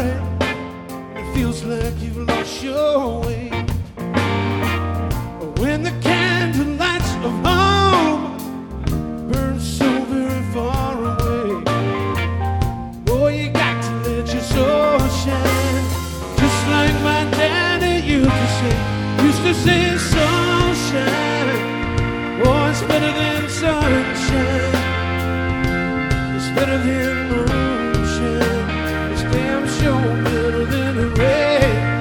hurry. It feels like you've lost your way. When the candle lights of home burn so very far away, oh, you got to let your soul shine, just like my daddy used to say